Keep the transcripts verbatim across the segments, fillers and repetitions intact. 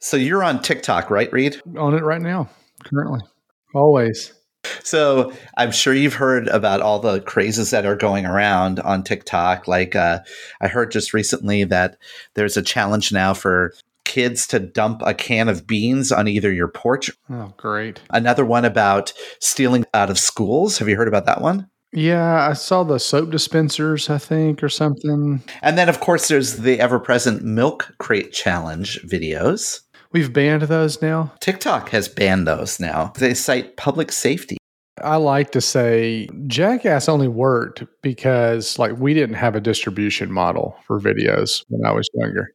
So you're on TikTok, right, Reed? On it right now, currently, always. So I'm sure you've heard about all the crazes that are going around on TikTok. Like uh, I heard just recently that there's a challenge now for kids to dump a can of beans on either your porch. Oh, great. Another one about stealing out of schools. Have you heard about that one? Yeah, I saw the soap dispensers, I think, or something. And then, of course, there's the ever-present milk crate challenge videos. We've banned those now. TikTok has banned those now. They cite public safety. I like to say Jackass only worked because like we didn't have a distribution model for videos when I was younger.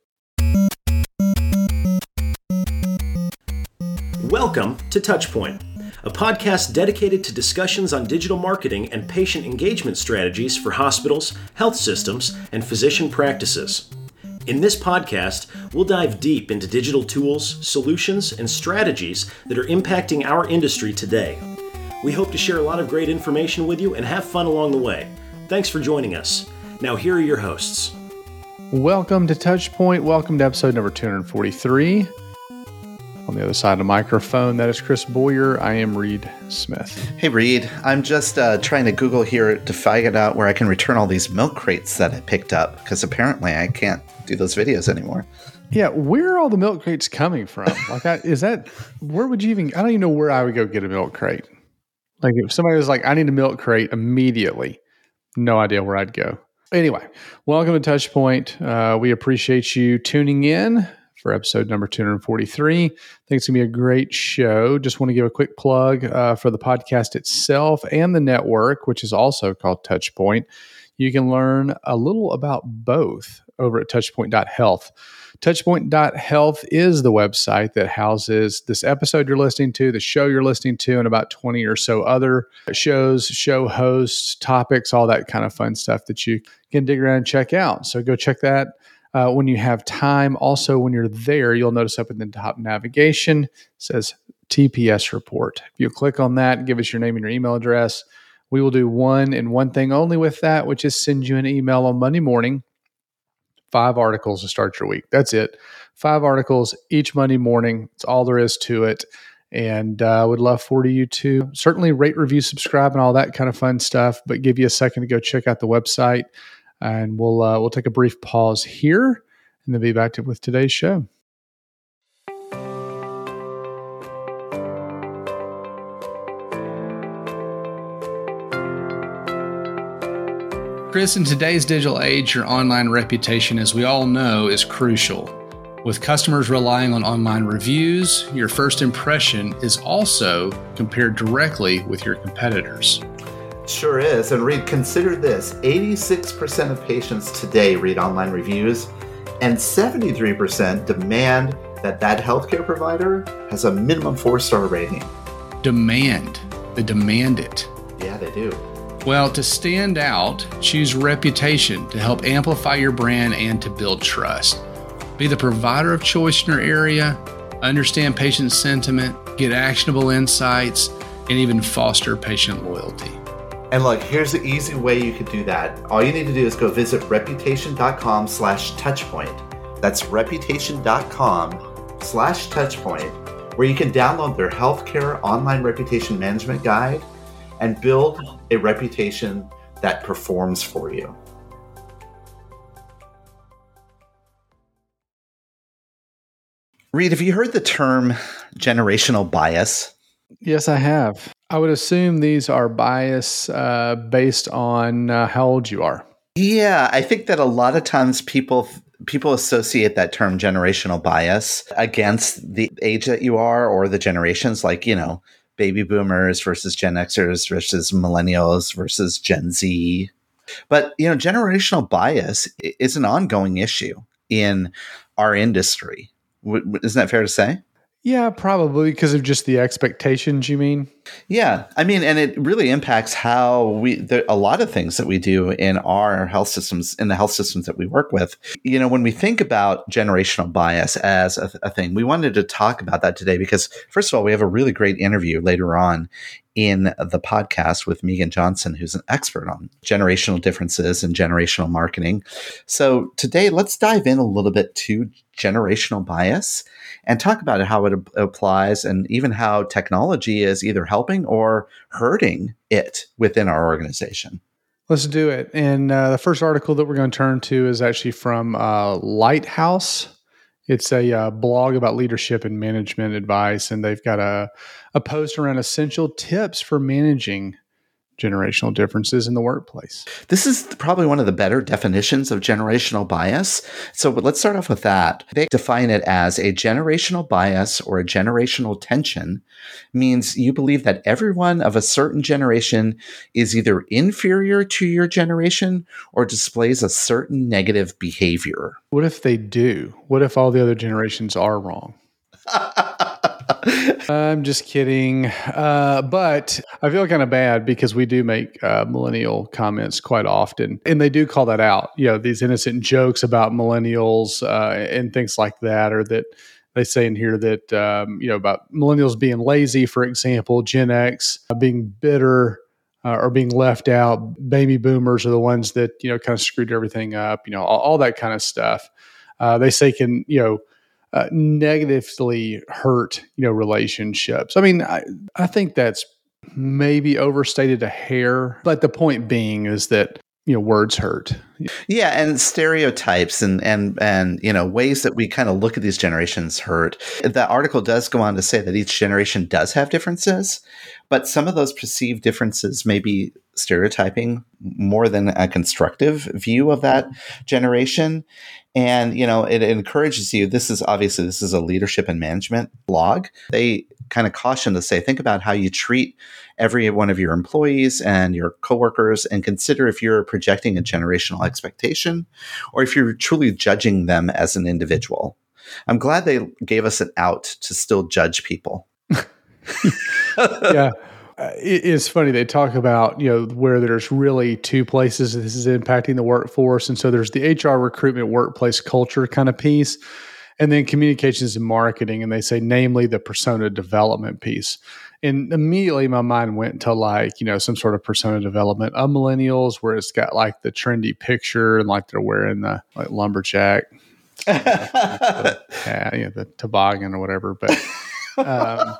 Welcome to Touchpoint, a podcast dedicated to discussions on digital marketing and patient engagement strategies for hospitals, health systems, and physician practices. In this podcast, we'll dive deep into digital tools, solutions, and strategies that are impacting our industry today. We hope to share a lot of great information with you and have fun along the way. Thanks for joining us. Now, here are your hosts. Welcome to Touchpoint. Welcome to episode number two forty-three. On the other side of the microphone, that is Chris Boyer. I am Reed Smith. Hey, Reed. I'm just uh, trying to Google here to find out where I can return all these milk crates that I picked up, because apparently I can't do those videos anymore. Yeah, where are all the milk crates coming from? Like, I, is that, where would you even, I don't even know where I would go get a milk crate. Like, if somebody was like, I need a milk crate immediately, no idea where I'd go. Anyway, welcome to Touchpoint. Uh, we appreciate you tuning in for episode number two forty-three. I think it's going to be a great show. Just want to give a quick plug uh, for the podcast itself and the network, which is also called Touchpoint. You can learn a little about both over at touchpoint dot health. touchpoint dot health is the website that houses this episode you're listening to, the show you're listening to, and about twenty or so other shows, show hosts, topics, all that kind of fun stuff that you can dig around and check out. So go check that uh, when you have time. Also, when you're there, you'll notice up in the top navigation, it says T P S report. If you click on that, give us your name and your email address. We will do one and one thing only with that, which is send you an email on Monday morning. Five articles to start your week. That's it. Five articles each Monday morning. That's all there is to it. And I uh, would love for you to certainly rate, review, subscribe, and all that kind of fun stuff. But give you a second to go check out the website. And we'll uh, we'll take a brief pause here and then be back to, with today's show. Chris, in today's digital age, your online reputation, as we all know, is crucial. With customers relying on online reviews, your first impression is also compared directly with your competitors. Sure is. And Reed, consider this. eighty-six percent of patients today read online reviews, and seventy-three percent demand that that healthcare provider has a minimum four-star rating. Demand. They demand it. Yeah, they do. Well, to stand out, choose reputation to help amplify your brand and to build trust. Be the provider of choice in your area, understand patient sentiment, get actionable insights, and even foster patient loyalty. And look, here's the easy way you could do that. All you need to do is go visit reputation.com slash touchpoint. That's reputation.com slash touchpoint, where you can download their healthcare online reputation management guide and build a reputation that performs for you. Reed, have you heard the term generational bias? Yes, I have. I would assume these are bias uh, based on uh, how old you are. Yeah, I think that a lot of times people people associate that term generational bias against the age that you are or the generations, like, you know, baby boomers versus Gen Xers versus millennials versus Gen Z. But, you know, generational bias is an ongoing issue in our industry. W- isn't that fair to say? Yeah, probably because of just the expectations, you mean? Yeah. I mean, and it really impacts how we, there, a lot of things that we do in our health systems, in the health systems that we work with. You know, when we think about generational bias as a, a thing, we wanted to talk about that today because, first of all, we have a really great interview later on in the podcast with Megan Johnson, who's an expert on generational differences and generational marketing. So today, let's dive in a little bit to generational bias and talk about how it applies and even how technology is either helping or hurting it within our organization. Let's do it. And uh, the first article that we're going to turn to is actually from uh, Lighthouse. It's a uh, blog about leadership and management advice, and they've got a, a post around essential tips for managing generational differences in the workplace. This is probably one of the better definitions of generational bias. So let's start off with that. They define it as a generational bias or a generational tension means you believe that everyone of a certain generation is either inferior to your generation or displays a certain negative behavior. What if they do? What if all the other generations are wrong? I'm just kidding. Uh, but I feel kind of bad because we do make uh, millennial comments quite often. And they do call that out. You know, these innocent jokes about millennials uh, and things like that, or that they say in here that, um, you know, about millennials being lazy, for example, Gen X uh, being bitter uh, or being left out. Baby boomers are the ones that, you know, kind of screwed everything up, you know, all, all that kind of stuff. Uh, they say can, you know, Uh, negatively hurt, you know, relationships. I mean, I, I think that's maybe overstated a hair, but the point being is that, you know, words hurt. Yeah, and stereotypes and and and you know ways that we kind of look at these generations hurt. The article does go on to say that each generation does have differences, but some of those perceived differences may be stereotyping more than a constructive view of that generation. And, you know, it encourages you. This is obviously, this is a leadership and management blog. They kind of caution to say, think about how you treat every one of your employees and your coworkers and consider if you're projecting a generational expectation or if you're truly judging them as an individual. I'm glad they gave us an out to still judge people. Yeah. Uh, it, it's funny. They talk about, you know, where there's really two places this is impacting the workforce. And so there's the H R recruitment workplace culture kind of piece, and then communications and marketing. And they say, namely, the persona development piece. And immediately my mind went to like, you know, some sort of persona development of millennials where it's got like the trendy picture and like they're wearing the like lumberjack, the, yeah, you know, the toboggan or whatever. But, um,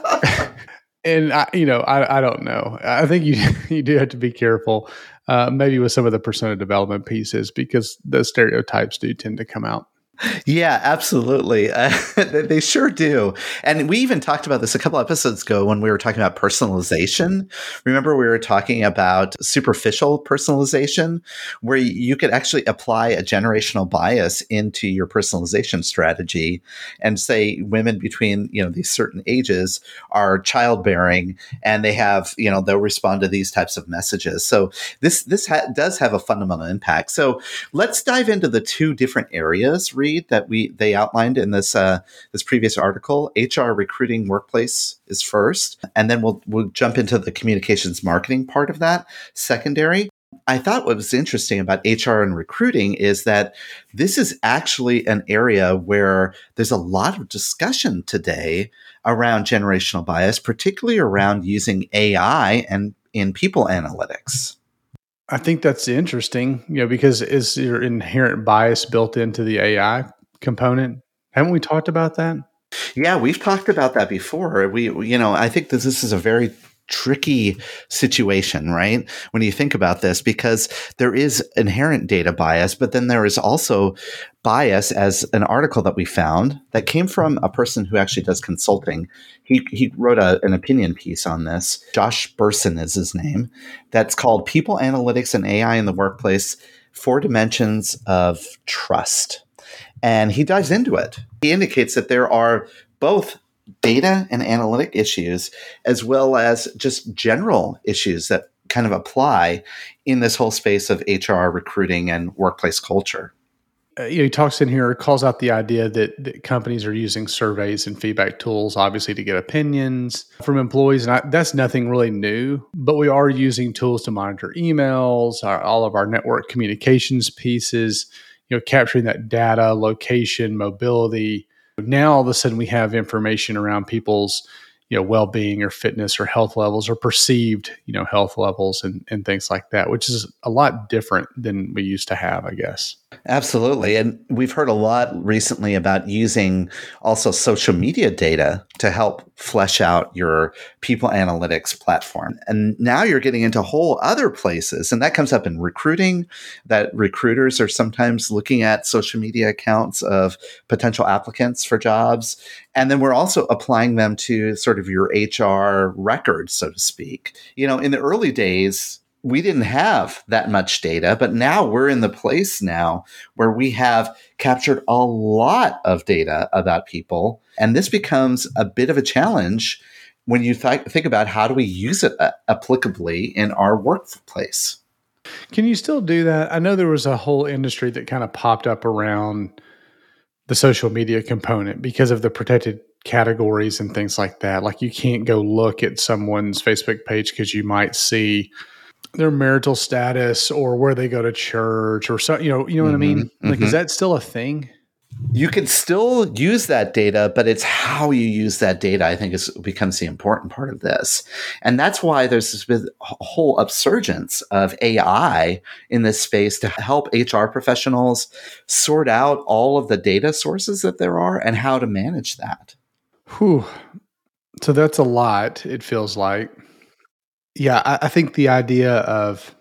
And I, you know, I, I don't know. I think you you do have to be careful, uh, maybe with some of the persona development pieces, because the stereotypes do tend to come out. Yeah, absolutely. Uh, they sure do. And we even talked about this a couple episodes ago when we were talking about personalization. Remember, we were talking about superficial personalization, where you could actually apply a generational bias into your personalization strategy and say women between, you know, these certain ages are childbearing and they have, you know, they'll respond to these types of messages. So this, this ha- does have a fundamental impact. So let's dive into the two different areas, Reed, that we they outlined in this uh, this previous article. H R recruiting workplace is first, and then we'll we'll jump into the communications marketing part of that secondary. I thought what was interesting about H R and recruiting is that this is actually an area where there's a lot of discussion today around generational bias, particularly around using A I and in people analytics. I think that's interesting, you know, because is your inherent bias built into the A I component? Haven't we talked about that? Yeah, we've talked about that before. We, you know, I think that this is a very tricky situation, right? When you think about this, because there is inherent data bias, but then there is also bias, as an article that we found that came from a person who actually does consulting. He he wrote a, an opinion piece on this. Josh Bersin is his name. That's called People Analytics and A I in the Workplace, Four Dimensions of Trust. And he dives into it. He indicates that there are both data and analytic issues, as well as just general issues that kind of apply in this whole space of H R recruiting and workplace culture. Uh, you know, he talks in here, calls out the idea that, that companies are using surveys and feedback tools, obviously, to get opinions from employees. And I, that's nothing really new, but we are using tools to monitor emails, our, all of our network communications pieces, you know, capturing that data, location, mobility. Now, all of a sudden, we have information around people's, you know, well-being or fitness or health levels or perceived, you know, health levels and, and things like that, which is a lot different than we used to have, I guess. Absolutely. And we've heard a lot recently about using also social media data to help flesh out your people analytics platform. And now you're getting into whole other places. And that comes up in recruiting, that recruiters are sometimes looking at social media accounts of potential applicants for jobs. And then we're also applying them to sort of your H R records, so to speak. You know, in the early days, we didn't have that much data, but now we're in the place now where we have captured a lot of data about people. And this becomes a bit of a challenge when you th- think about how do we use it uh, applicably in our workplace. Can you still do that? I know there was a whole industry that kind of popped up around the social media component because of the protected categories and things like that. Like you can't go look at someone's Facebook page because you might see their marital status or where they go to church or so, you know, you know what Mm-hmm, I mean? Like, mm-hmm. Is that still a thing? You can still use that data, but it's how you use that data, I think, is becomes the important part of this. And that's why there's this bit- whole upsurgence of A I in this space to help H R professionals sort out all of the data sources that there are and how to manage that. Whew. So that's a lot, it feels like. Yeah, I, I think the idea of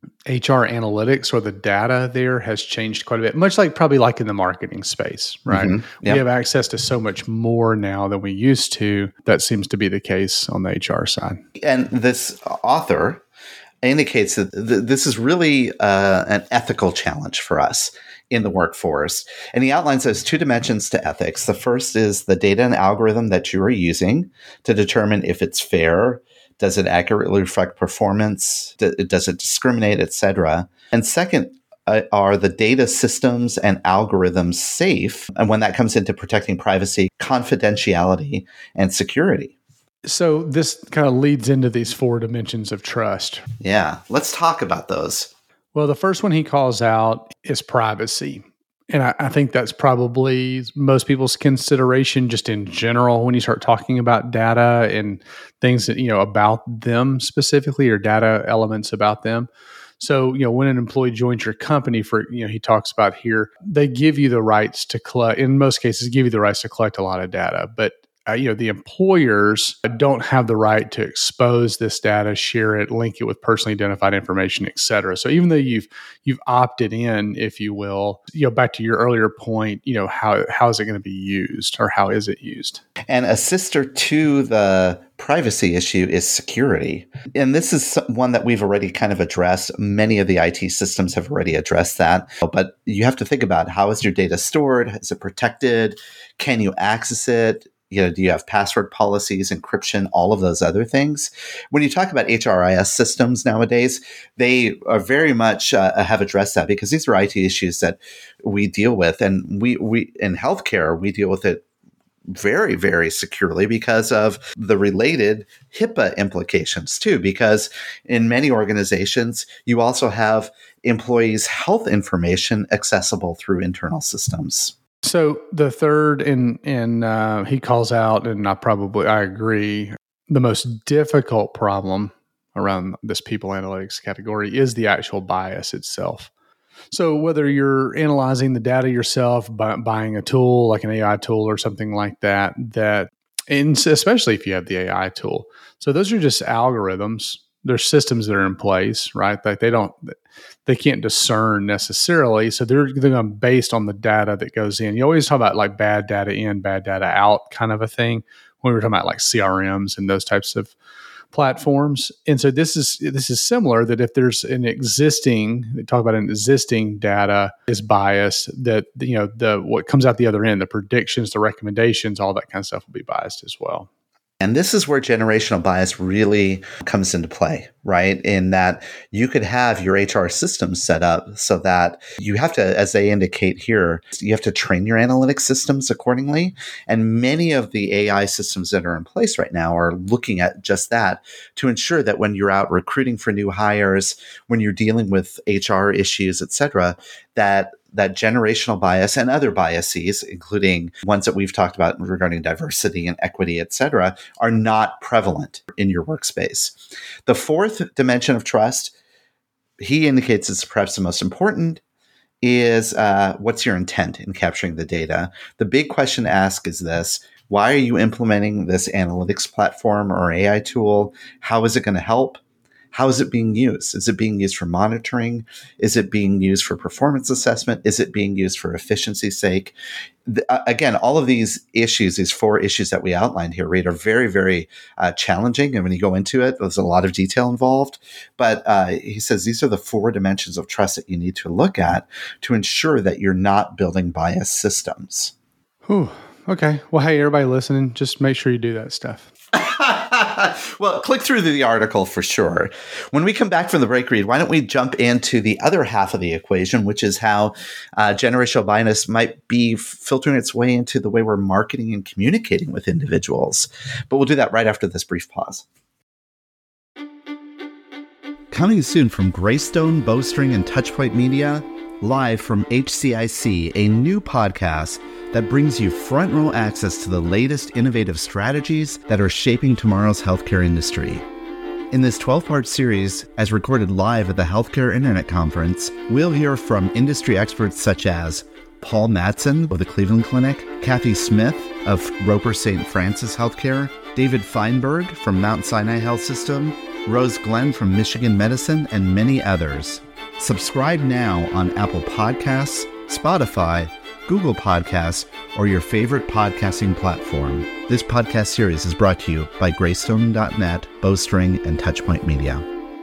H R analytics or the data there has changed quite a bit, much like probably like in the marketing space, right? Mm-hmm. Yep. We have access to so much more now than we used to. That seems to be the case on the H R side. And this author indicates that th- this is really uh, an ethical challenge for us in the workforce. And he outlines those two dimensions to ethics. The first is the data and algorithm that you are using to determine if it's fair. Does it accurately reflect performance? Does it discriminate, et cetera? And second, uh, are the data systems and algorithms safe? And when that comes into protecting privacy, confidentiality, and security. So this kind of leads into these four dimensions of trust. Yeah, let's talk about those. Well, the first one he calls out is privacy. And I, I think that's probably most people's consideration just in general when you start talking about data and things that, you know, about them specifically or data elements about them. So, you know, when an employee joins your company for, you know, he talks about here, they give you the rights to collect, in most cases, give you the rights to collect a lot of data. But Uh, you know, the employers don't have the right to expose this data, share it, link it with personally identified information, et cetera. So even though you've you've opted in, if you will, you know, back to your earlier point, you know, how how is it going to be used or how is it used? And a sister to the privacy issue is security. And this is one that we've already kind of addressed. Many of the I T systems have already addressed that. But you have to think about, how is your data stored? Is it protected? Can you access it? You know, do you have password policies, encryption, all of those other things? When you talk about H R I S systems nowadays, they are very much uh, have addressed that, because these are I T issues that we deal with. And we, we in healthcare, we deal with it very, very securely because of the related HIPAA implications too, because in many organizations, you also have employees' health information accessible through internal systems. So the third, and and uh, he calls out, and I probably I agree, the most difficult problem around this people analytics category is the actual bias itself. So whether you're analyzing the data yourself, by buying a tool like an A I tool or something like that, that, and especially if you have the A I tool, so those are just algorithms. There's systems that are in place, right? Like they don't, they can't discern necessarily. So they're, they're going to based on the data that goes in. You always talk about like bad data in, bad data out kind of a thing when we were talking about like C R Ms and those types of platforms. And so this is, this is similar, that if there's an existing, they talk about an existing data is biased, that, you know, the, what comes out the other end, the predictions, the recommendations, all that kind of stuff will be biased as well. And this is where generational bias really comes into play, right? In that you could have your H R system set up so that you have to, as they indicate here, you have to train your analytics systems accordingly. And many of the A I systems that are in place right now are looking at just that to ensure that when you're out recruiting for new hires, when you're dealing with H R issues, et cetera, that that generational bias and other biases, including ones that we've talked about regarding diversity and equity, et cetera, are not prevalent in your workspace. The fourth dimension of trust, he indicates is perhaps the most important, is uh, what's your intent in capturing the data? The big question to ask is this: why are you implementing this analytics platform or A I tool? How is it going to help? How is it being used? Is it being used for monitoring? Is it being used for performance assessment? Is it being used for efficiency's sake? The, uh, again, all of these issues, these four issues that we outlined here, Reed, are very, very uh, challenging. And when you go into it, there's a lot of detail involved. But uh, he says these are the four dimensions of trust that you need to look at to ensure that you're not building biased systems. Whew. Okay. Well, hey, everybody listening, just make sure you do that stuff. Well, click through the article for sure. When we come back from the break, Reed, why don't we jump into the other half of the equation, which is how uh, generational bias might be filtering its way into the way we're marketing and communicating with individuals. But we'll do that right after this brief pause. Coming soon from Greystone, Bowstring, and Touchpoint Media, live from H C I C, a new podcast that brings you front row access to the latest innovative strategies that are shaping tomorrow's healthcare industry. In this twelve-part series, as recorded live at the Healthcare Internet Conference, we'll hear from industry experts such as Paul Madsen of the Cleveland Clinic, Kathy Smith of Roper Saint Francis Healthcare, David Feinberg from Mount Sinai Health System, Rose Glenn from Michigan Medicine, and many others. Subscribe now on Apple Podcasts, Spotify, Google Podcasts, or your favorite podcasting platform. This podcast series is brought to you by Greystone dot net, Bowstring, and Touchpoint Media.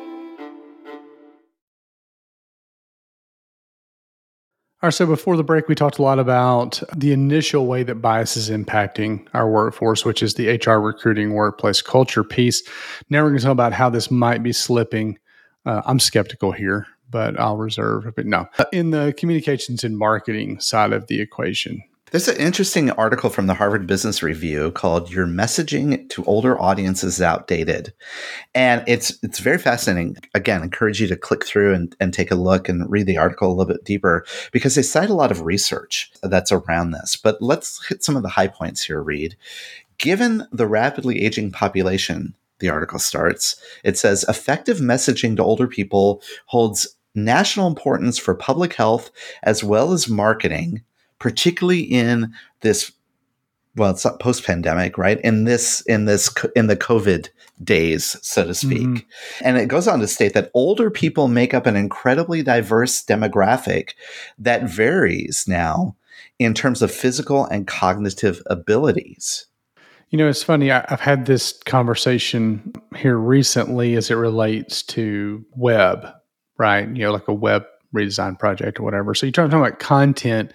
All right, so before the break, we talked a lot about the initial way that bias is impacting our workforce, which is the H R recruiting workplace culture piece. Now we're going to talk about how this might be slipping. Uh, I'm skeptical here, but I'll reserve. But no, in the communications and marketing side of the equation. There's an interesting article from the Harvard Business Review called "Your Messaging to Older Audiences is Outdated." And it's it's very fascinating. Again, I encourage you to click through and, and take a look and read the article a little bit deeper because they cite a lot of research that's around this. But let's hit some of the high points here, Reed. Given the rapidly aging population, the article starts, it says, effective messaging to older people holds national importance for public health as well as marketing, particularly in this, well, it's not post-pandemic, right? In this, in this, in the COVID days, so to speak. Mm-hmm. And it goes on to state that older people make up an incredibly diverse demographic that varies now in terms of physical and cognitive abilities. You know, it's funny. I, I've had this conversation here recently as it relates to web, right? You know, like a web redesign project or whatever. So you're talking about content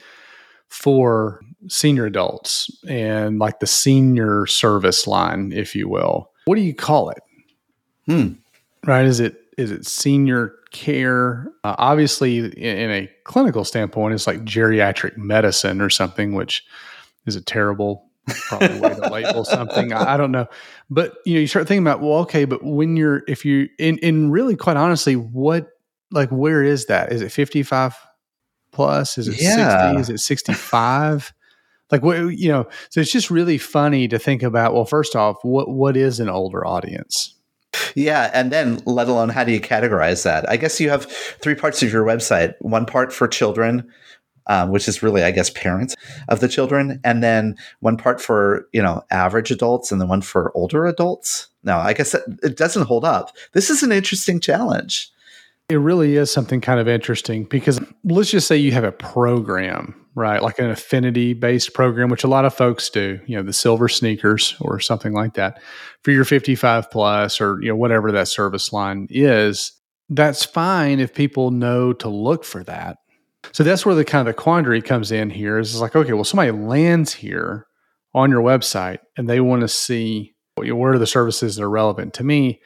for senior adults and like the senior service line, if you will. What do you call it? Hmm. Right? Is it is it senior care? Uh, obviously, in, in a clinical standpoint, it's like geriatric medicine or something, which is a terrible probably way to label something. I, I don't know. But you know, you start thinking about, well, okay, but when you're if you in in really quite honestly, what like where is that? Is it fifty-five plus? Is it yeah. sixty? Is it sixty-five? Like what, you know, so it's just really funny to think about, well, first off, what what is an older audience? Yeah. And then let alone how do you categorize that? I guess you have three parts of your website. One part for children, um, which is really, I guess, parents of the children. And then one part for, you know, average adults and then one for older adults. No, I guess that, it doesn't hold up. This is an interesting challenge. It really is something kind of interesting because let's just say you have a program, right? Like an affinity-based program, which a lot of folks do, you know, the silver sneakers or something like that for your fifty-five plus or, you know, whatever that service line is. That's fine if people know to look for that. So that's where the kind of the quandary comes in here is like, okay, well, somebody lands here on your website and they want to see, you know, what are the services that are relevant to me.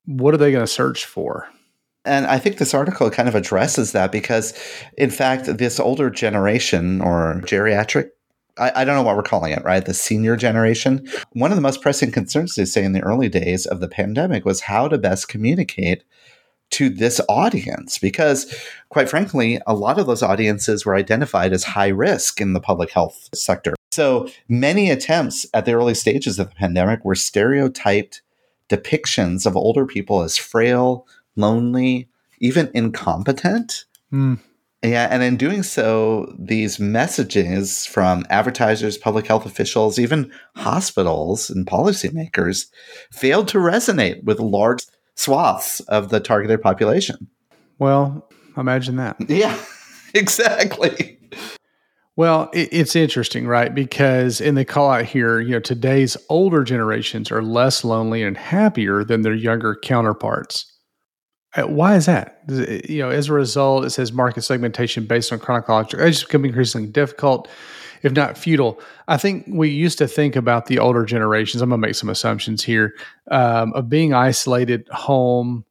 what are they going to search for? And I think this article kind of addresses that because, in fact, this older generation or geriatric, I, I don't know what we're calling it, right? The senior generation. One of the most pressing concerns, they say, in the early days of the pandemic was how to best communicate to this audience, because quite frankly, a lot of those audiences were identified as high risk in the public health sector. So many attempts at the early stages of the pandemic were stereotyped depictions of older people as frail, lonely, even incompetent. Mm. Yeah, and in doing so, these messages from advertisers, public health officials, even hospitals and policymakers failed to resonate with large swaths of the targeted population. Well, imagine that. Yeah, exactly. Well, it, it's interesting, right? Because in the call out here, you know, today's older generations are less lonely and happier than their younger counterparts. Uh, Why is that? Does it- You know, as a result, it says market segmentation based on chronological age is becoming increasingly difficult, if not futile. I think we used to think about the older generations. I'm going to make some assumptions here um, of being isolated, home,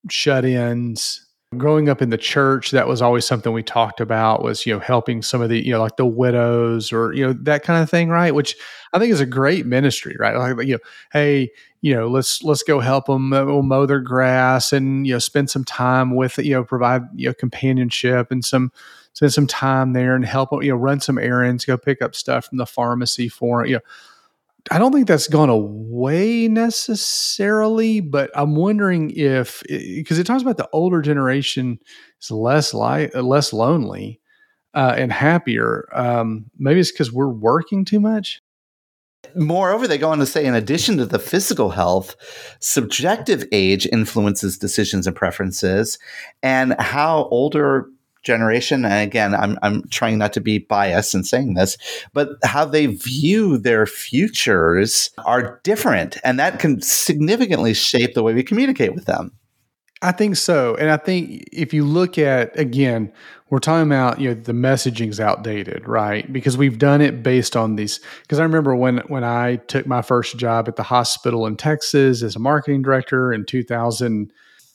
shut-ins. Growing up in the church, that was always something we talked about. Was, you know, helping some of the, you know, like the widows or, you know, that kind of thing, right? Which I think is a great ministry, right? Like, you know, hey, you know, let's let's go help them. We'll mow their grass and, you know, spend some time with, you know, provide, you know, companionship and some spend some time there and help, you know, run some errands, go pick up stuff from the pharmacy for, you know. I don't think that's gone away necessarily, but I'm wondering if, because it talks about the older generation is less li- less lonely uh, and happier. Um, maybe it's because we're working too much. Moreover, they go on to say, in addition to the physical health, subjective age influences decisions and preferences, and how older generation, and again, I'm I'm trying not to be biased in saying this, but how they view their futures are different, and that can significantly shape the way we communicate with them. I think so. And I think if you look at, again, we're talking about, you know, the messaging's outdated, right? Because we've done it based on these. Because I remember when, when I took my first job at the hospital in Texas as a marketing director in two thousand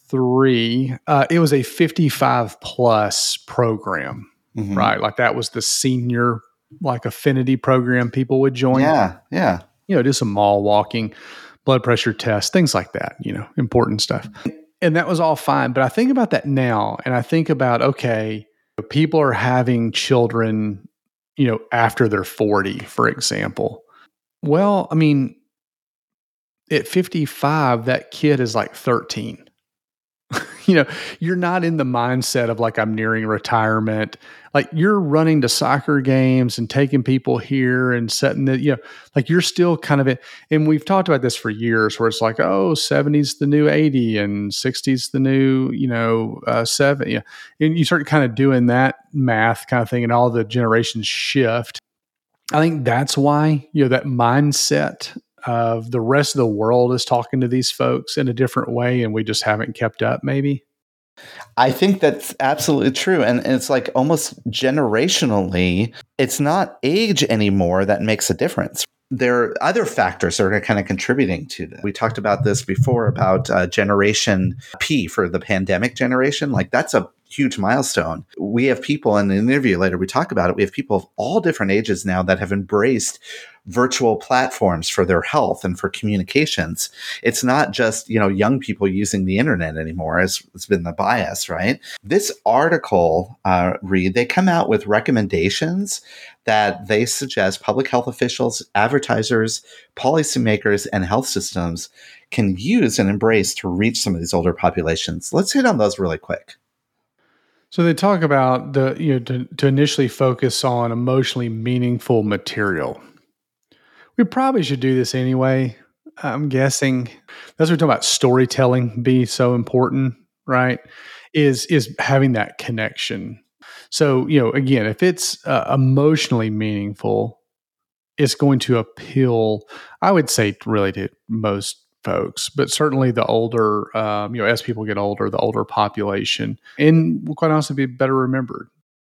three, uh, it was a fifty-five plus program, Mhm. right? Like that was the senior, like affinity program people would join. Yeah, yeah. You know, do some mall walking, blood pressure tests, things like that, you know, important stuff. And that was all fine. But I think about that now and I think about, okay, people are having children, you know, after they're forty, for example. Well, I mean, at fifty-five, that kid is like thirteen. You know, you're not in the mindset of like, I'm nearing retirement. Like you're running to soccer games and taking people here and setting the, you know, like you're still kind of it. And we've talked about this for years where it's like, oh, seventy's the new eighty and sixty's the new, you know, uh, seven. Yeah. And you start kind of doing that math kind of thing and all the generations shift. I think that's why, you know, that mindset of the rest of the world is talking to these folks in a different way and we just haven't kept up maybe. I think that's absolutely true. And it's like almost generationally, it's not age anymore that makes a difference. There are other factors that are kind of contributing to that. We talked about this before about uh, Generation P for the pandemic generation. Like that's a huge milestone. We have people in the interview later, we talk about it. We have people of all different ages now that have embraced virtual platforms for their health and for communications. It's not just, you know, young people using the internet anymore, as it's been the bias, right? This article, uh, Reed, they come out with recommendations that they suggest public health officials, advertisers, policymakers, and health systems can use and embrace to reach some of these older populations. Let's hit on those really quick. So they talk about the, you know, to, to initially focus on emotionally meaningful material. We probably should do this anyway. I'm guessing that's what we're talking about. Storytelling be so important, right? Is is having that connection. So, you know, again, if it's uh, emotionally meaningful, it's going to appeal, I would say, really to most folks, but certainly the older, um, you know, as people get older, the older population, and quite honestly, be better remembered.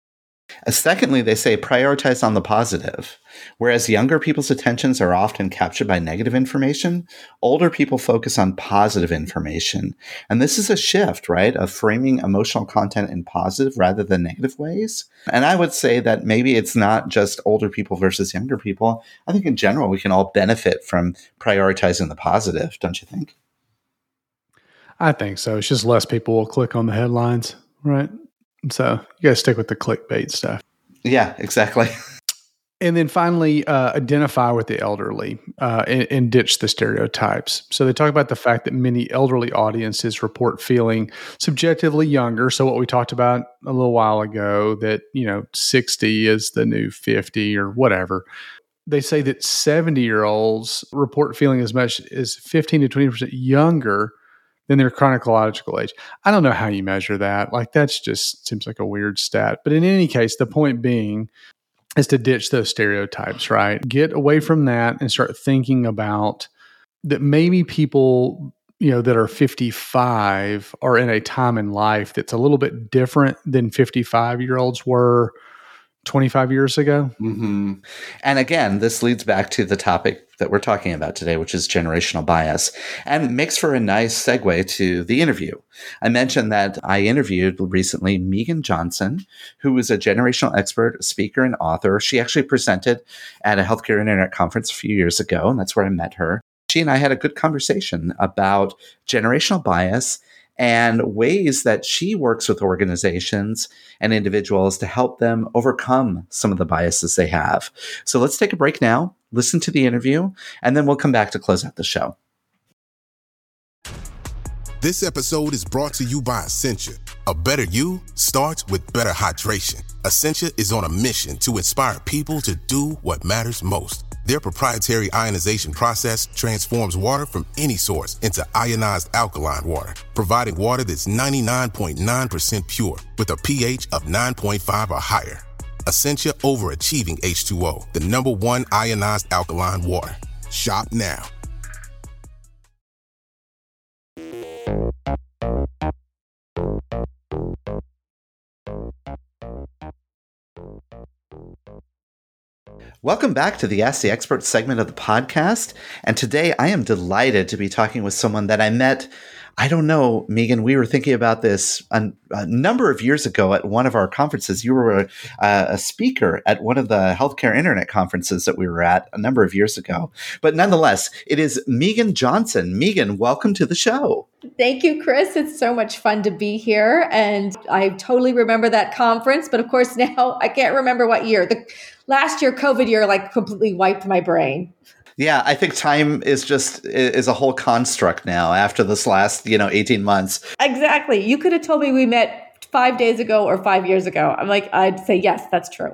Uh, Secondly, they say prioritize on the positive. Whereas younger people's attentions are often captured by negative information, older people focus on positive information. And this is a shift, right, of framing emotional content in positive rather than negative ways. And I would say that maybe it's not just older people versus younger people. I think in general, we can all benefit from prioritizing the positive, don't you think? I think so. It's just less people will click on the headlines, right? So you got to stick with the clickbait stuff. Yeah, exactly. And then finally, uh, identify with the elderly uh, and, and ditch the stereotypes. So they talk about the fact that many elderly audiences report feeling subjectively younger. So what we talked about a little while ago, that, you know, sixty is the new fifty or whatever. They say that seventy-year-olds report feeling as much as fifteen to twenty percent younger than their chronological age. I don't know how you measure that. Like, that's just seems like a weird stat. But in any case, the point being is to ditch those stereotypes, right? Get away from that and start thinking about that maybe people, you know, that are fifty-five are in a time in life that's a little bit different than fifty-five-year-olds were twenty-five years ago. Mm-hmm. And again, this leads back to the topic that we're talking about today, which is generational bias, and makes for a nice segue to the interview. I mentioned that I interviewed recently Megan Johnson, who is a generational expert, a speaker, and author. She actually presented at a healthcare internet conference a few years ago, and that's where I met her. She and I had a good conversation about generational bias and ways that she works with organizations and individuals to help them overcome some of the biases they have. So let's take a break now, listen to the interview, and then we'll come back to close out the show. This episode is brought to you by Essentia. A better you starts with better hydration. Essentia is on a mission to inspire people to do what matters most. Their proprietary ionization process transforms water from any source into ionized alkaline water, providing water that's ninety-nine point nine percent pure with a pH of nine point five or higher. Essentia Overachieving H two O, the number one ionized alkaline water. Shop now. Welcome back to the Ask the Expert segment of the podcast. And today I am delighted to be talking with someone that I met, I don't know, Megan, we were thinking about this a, a number of years ago at one of our conferences. You were a, a speaker at one of the healthcare internet conferences that we were at a number of years ago. But nonetheless, it is Megan Johnson. Megan, welcome to the show. Thank you, Chris. It's so much fun to be here. And I totally remember that conference. But of course, now I can't remember what year. The last year, COVID year, like completely wiped my brain. Yeah, I think time is just is a whole construct now after this last, you know, eighteen months. Exactly. You could have told me we met five days ago or five years ago. I'm like, I'd say, yes, that's true.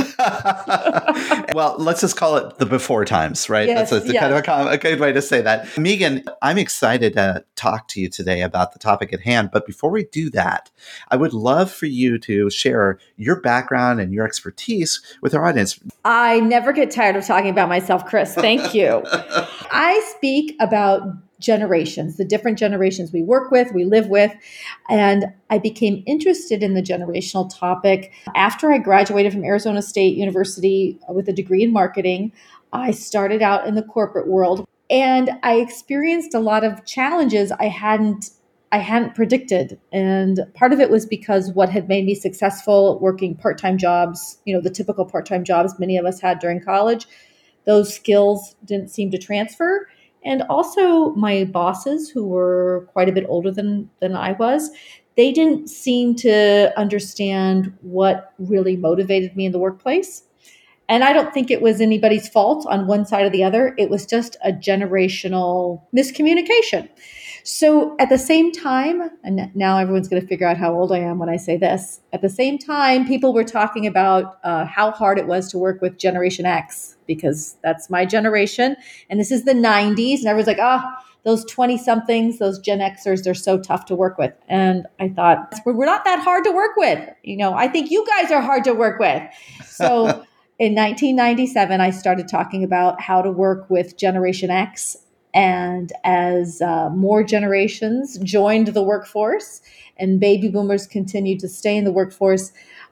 Well, let's just call it the before times, right? Yes, That's a, yes. kind of a, a good way to say that. Megan, I'm excited to talk to you today about the topic at hand. But before we do that, I would love for you to share your background and your expertise with our audience. I never get tired of talking about myself, Chris. Thank you. I speak about generations, the different generations we work with, we live with. And I became interested in the generational topic after I graduated from Arizona State University with a degree in marketing. I started out in the corporate world and I experienced a lot of challenges I hadn't I hadn't predicted. And part of it was because what had made me successful working part-time jobs, you know, the typical part-time jobs many of us had during college, those skills didn't seem to transfer. And also my bosses, who were quite a bit older than, than I was, they didn't seem to understand what really motivated me in the workplace. And I don't think it was anybody's fault on one side or the other. It was just a generational miscommunication. So at the same time, and now everyone's going to figure out how old I am when I say this, at the same time, people were talking about uh, how hard it was to work with Generation X, because that's my generation. And this is the nineties. And everyone's like, ah, oh, those twenty-somethings, those Gen Xers, they're so tough to work with. And I thought, we're not that hard to work with. You know, I think you guys are hard to work with. So in nineteen ninety-seven, I started talking about how to work with Generation X. And as uh, more generations joined the workforce and baby boomers continued to stay in the workforce,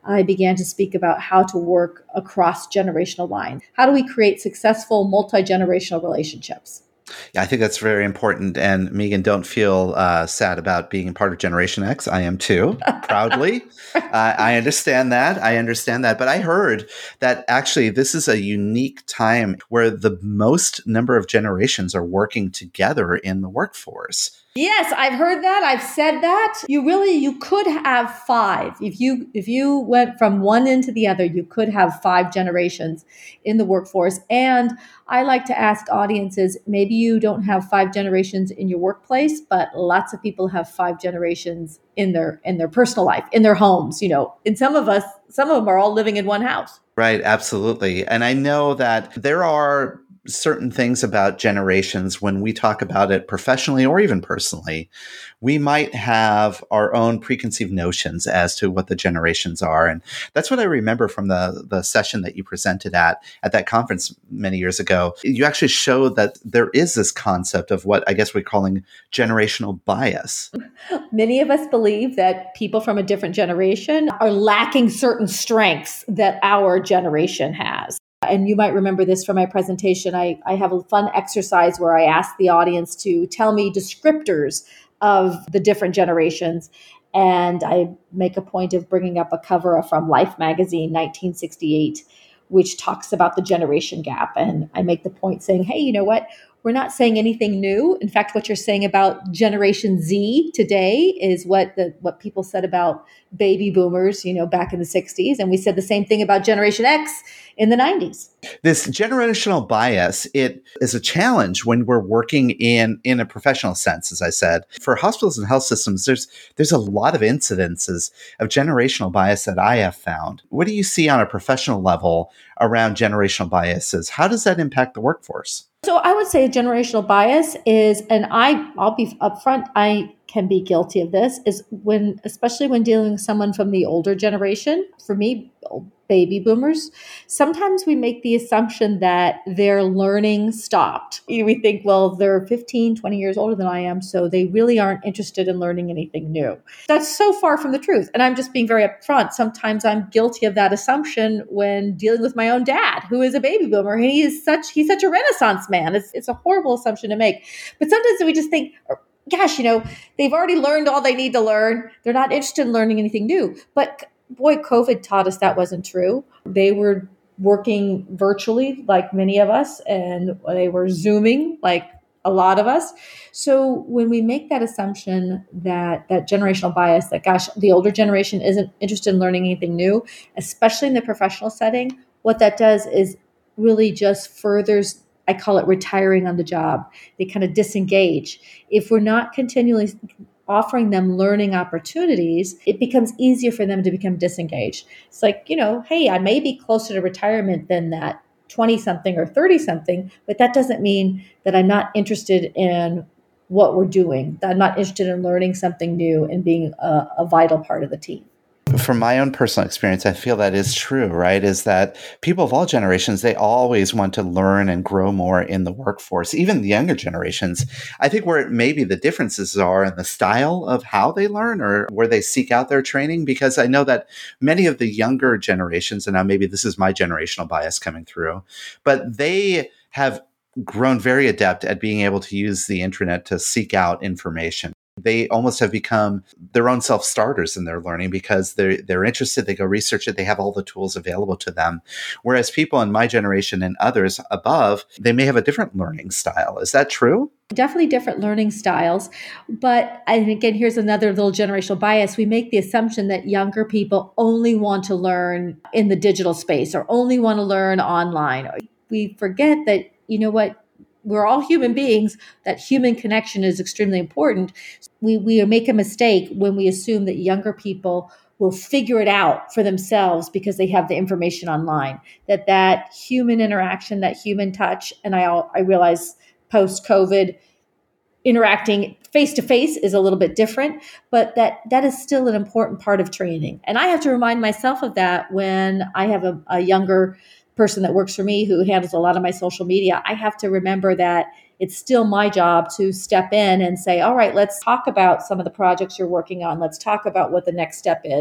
I began to speak about how to work across generational lines. How do we create successful multi-generational relationships? Yeah, I think that's very important. And Megan, don't feel uh, sad about being part of Generation X. I am too, proudly. uh, I understand that. I understand that. But I heard that actually this is a unique time where the most number of generations are working together in the workforce. Yes, I've heard that. I've said that. You really, you could have five. If you if you went from one end to the other, you could have five generations in the workforce. And I like to ask audiences, maybe you don't have five generations in your workplace, but lots of people have five generations in their in their personal life, in their homes. You know, and some of us, some of them are all living in one house. Right, absolutely. And I know that there are certain things about generations when we talk about it professionally or even personally, we might have our own preconceived notions as to what the generations are. And that's what I remember from the, the session that you presented at, at that conference many years ago. You actually showed that there is this concept of what I guess we're calling generational bias. Many of us believe that people from a different generation are lacking certain strengths that our generation has. And you might remember this from my presentation. I, I have a fun exercise where I ask the audience to tell me descriptors of the different generations. And I make a point of bringing up a cover from Life magazine, nineteen sixty-eight, which talks about the generation gap. And I make the point saying, hey, you know what? We're not saying anything new. In fact, what you're saying about Generation Z today is what the what people said about baby boomers, you know, back in the sixties. And we said the same thing about Generation X in the nineties. This generational bias, it is a challenge when we're working in, in a professional sense, as I said. For hospitals and health systems, there's there's a lot of incidences of generational bias that I have found. What do you see on a professional level around generational biases? How does that impact the workforce? So I would say generational bias is, and I, I'll be upfront, I can be guilty of this, is when, especially when dealing with someone from the older generation, for me, baby boomers, sometimes we make the assumption that their learning stopped. We think, well, they're fifteen, twenty years older than I am, so they really aren't interested in learning anything new. That's so far from the truth. And I'm just being very upfront. Sometimes I'm guilty of that assumption when dealing with my own dad, who is a baby boomer. And he is such, he's such a Renaissance man. It's, it's a horrible assumption to make. But sometimes we just think, gosh, you know, they've already learned all they need to learn. They're not interested in learning anything new. But boy, COVID taught us that wasn't true. They were working virtually like many of us, and they were Zooming like a lot of us. So when we make that assumption that that generational bias, that gosh, the older generation isn't interested in learning anything new, especially in the professional setting, what that does is really just furthers, I call it retiring on the job. They kind of disengage. If we're not continually offering them learning opportunities, it becomes easier for them to become disengaged. It's like, you know, hey, I may be closer to retirement than that twenty-something or thirty-something, but that doesn't mean that I'm not interested in what we're doing, that I'm not interested in learning something new and being a, a vital part of the team. From my own personal experience, I feel that is true, right? Is that people of all generations, they always want to learn and grow more in the workforce, even the younger generations. I think where maybe the differences are in the style of how they learn or where they seek out their training, because I know that many of the younger generations, and now maybe this is my generational bias coming through, but they have grown very adept at being able to use the internet to seek out information. They almost have become their own self-starters in their learning because they're, they're interested, they go research it, they have all the tools available to them. Whereas people in my generation and others above, they may have a different learning style. Is that true? Definitely different learning styles. But and again, here's another little generational bias. We make the assumption that younger people only want to learn in the digital space or only want to learn online. We forget that, you know what, we're all human beings, that human connection is extremely important. We we make a mistake when we assume that younger people will figure it out for themselves because they have the information online, that that human interaction, that human touch, and I, I realize post-COVID, interacting face-to-face is a little bit different, but that that is still an important part of training. And I have to remind myself of that when I have a, a younger person that works for me who handles a lot of my social media. I have to remember that it's still my job to step in and say, all right, let's talk about some of the projects you're working on. Let's talk about what the next step is.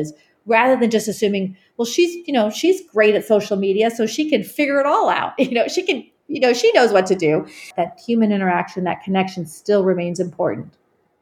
rather than just assuming, well, she's, you know, she's great at social media, so she can figure it all out. You know, she can, you know, she knows what to do. That human interaction, that connection still remains important.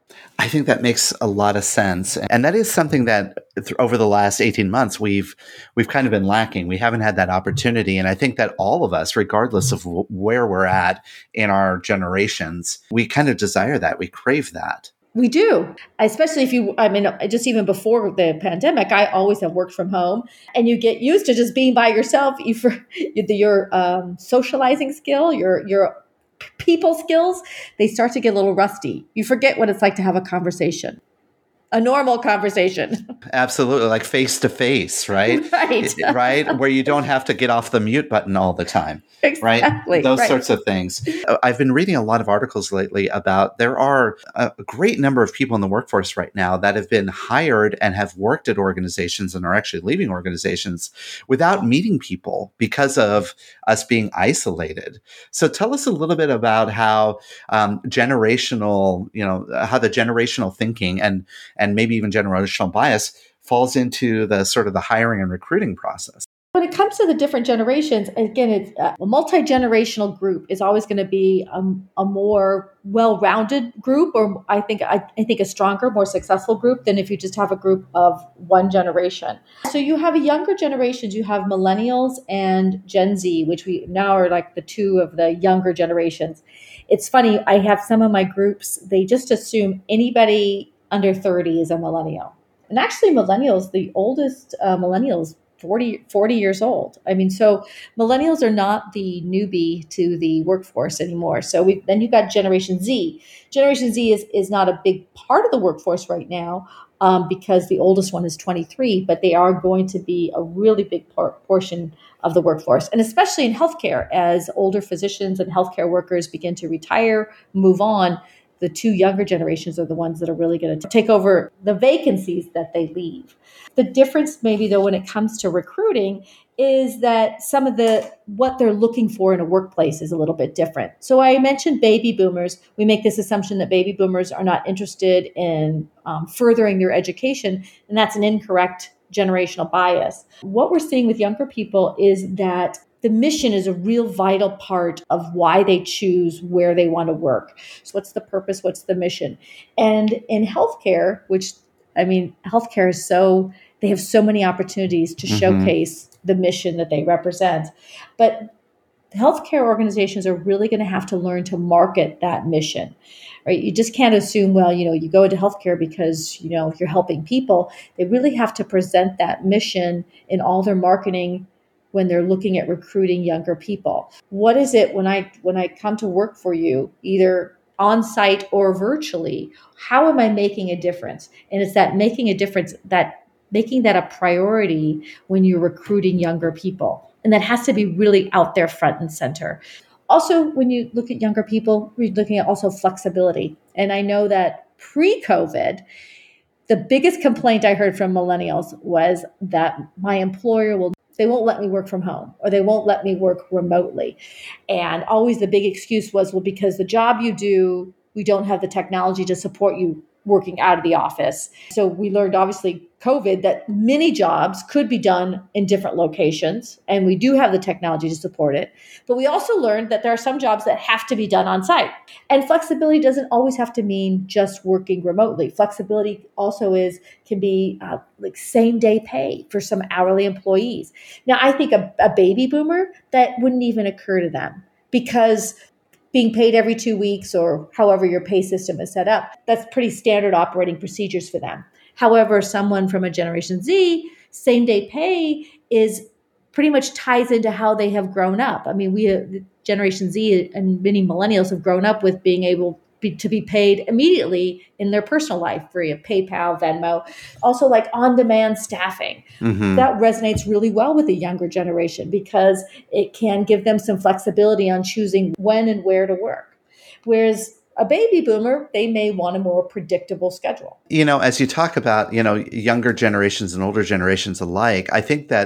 I think that makes a lot of sense. And that is something that th- over the last eighteen months, we've we've kind of been lacking. We haven't had that opportunity. And I think that all of us, regardless of w- where we're at in our generations, we kind of desire that. We crave that. We do, especially if you, I mean, just even before the pandemic, I always have worked from home, and you get used to just being by yourself. You for your um, socializing skill, your your people skills, they start to get a little rusty. You forget what it's like to have a conversation. A normal conversation. Absolutely. Like face to face, right? Right. Right. Where you don't have to get off the mute button all the time. Exactly. Right. Those right. sorts of things. I've been reading a lot of articles lately about there are a great number of people in the workforce right now that have been hired and have worked at organizations and are actually leaving organizations without meeting people because of us being isolated. So tell us a little bit about how um, generational, you know, how the generational thinking and and maybe even generational bias falls into the sort of the hiring and recruiting process. When it comes to the different generations, again, it's, uh, a multi-generational group is always going to be a, a more well-rounded group, or I think I, I think a stronger, more successful group than if you just have a group of one generation. So you have a younger generations, you have millennials and Gen Z, which we now are like the two of the younger generations. It's funny, I have some of my groups, they just assume anybody under thirty is a millennial. And actually millennials, the oldest uh, millennials, forty, forty years old. I mean, so millennials are not the newbie to the workforce anymore. So we then you got Generation Z. Generation Z is, is not a big part of the workforce right now um, because the oldest one is twenty-three, but they are going to be a really big par- portion of the workforce. And especially in healthcare, as older physicians and healthcare workers begin to retire, move on, the two younger generations are the ones that are really going to take over the vacancies that they leave. The difference maybe though when it comes to recruiting is that some of the what they're looking for in a workplace is a little bit different. So I mentioned baby boomers. We make this assumption that baby boomers are not interested in um, furthering their education, and that's an incorrect generational bias. What we're seeing with younger people is that the mission is a real vital part of why they choose where they want to work. So what's the purpose? What's the mission? And in healthcare, which, I mean, healthcare is so, they have so many opportunities to mm-hmm. showcase the mission that they represent. But healthcare organizations are really going to have to learn to market that mission, right? You just can't assume, well, you know, you go into healthcare because, you know, you're helping people. They really have to present that mission in all their marketing when they're looking at recruiting younger people. What is it when I when I come to work for you, either on site or virtually, how am I making a difference? And it's that making a difference, that making that a priority when you're recruiting younger people. And that has to be really out there front and center. Also, when you look at younger people, we're looking at also flexibility. And I know that pre-COVID, the biggest complaint I heard from millennials was that my employer will They won't let me work from home, or they won't let me work remotely. And always the big excuse was, well, because the job you do, we don't have the technology to support you working out of the office. So we learned, obviously, COVID, that many jobs could be done in different locations, and we do have the technology to support it. But we also learned that there are some jobs that have to be done on site. And flexibility doesn't always have to mean just working remotely. Flexibility also is can be uh, like same day pay for some hourly employees. Now, I think a, a baby boomer, that wouldn't even occur to them, because being paid every two weeks or however your pay system is set up, that's pretty standard operating procedures for them. However, someone from a Generation Z, same day pay is pretty much ties into how they have grown up. I mean, we, uh, Generation Z and many millennials have grown up with being able be, to be paid immediately in their personal life via PayPal, Venmo, also like on-demand staffing. Mm-hmm. That resonates really well with the younger generation because it can give them some flexibility on choosing when and where to work. Whereas a baby boomer, they may want a more predictable schedule. You know, as you talk about, you know, younger generations and older generations alike, I think that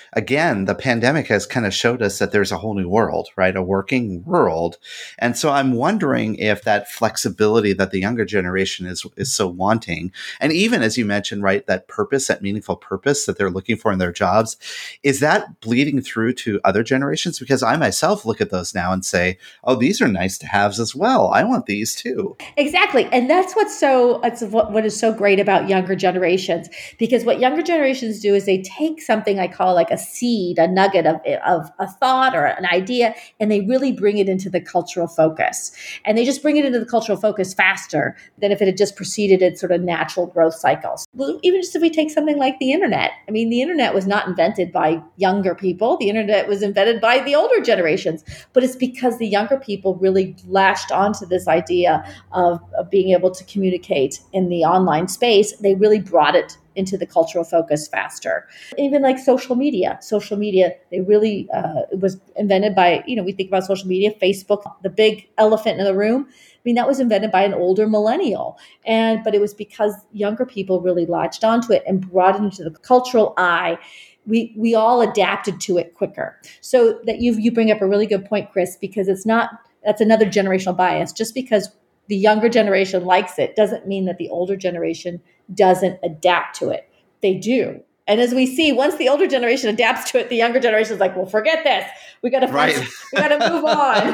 again, the pandemic has kind of showed us that there's a whole new world, right? A working world. And so I'm wondering if that flexibility that the younger generation is, is so wanting, and even as you mentioned, right, that purpose, that meaningful purpose that they're looking for in their jobs, is that bleeding through to other generations? Because I myself look at those now and say, oh, these are nice to haves as well. I want these too. Exactly. And that's what's so, that's what, what is so great about younger generations, because what younger generations do is they take something I call like a seed, a nugget of, of a thought or an idea, and they really bring it into the cultural focus. And they just bring it into the cultural focus faster than if it had just proceeded its sort of natural growth cycles. Well, even just if we take something like the internet. I mean, the internet was not invented by younger people. The internet was invented by the older generations, but it's because the younger people really latched onto this idea of, of being able to communicate in the online space. They really brought it into the cultural focus faster. Even like social media, social media, they really, uh, it was invented by, you know, we think about social media, Facebook, the big elephant in the room. I mean, that was invented by an older millennial. And, but it was because younger people really latched onto it and brought it into the cultural eye. We, we all adapted to it quicker. So that you, you bring up a really good point, Chris, because it's not, that's another generational bias. Just because the younger generation likes it doesn't mean that the older generation doesn't adapt to it. They do. And as we see, once the older generation adapts to it, the younger generation is like, well, forget this. We got to right. we got to move